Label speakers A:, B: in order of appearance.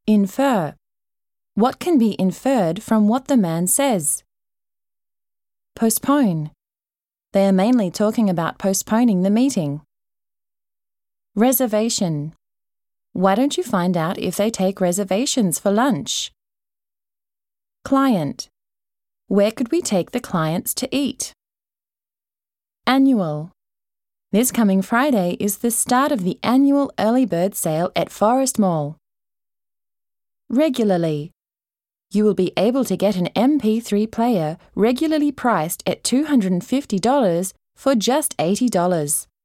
A: Infer. What can be inferred from what the man says? Postpone. They are mainly talking about postponing the meeting. Reservation. Why don't you find out if they take reservations for lunch? Client. Where could we take the clients to eat? Annual. This coming Friday is the start of the annual early bird sale at Forest Mall. Regularly. You will be able to get an MP3 player regularly priced at $250 for just $80.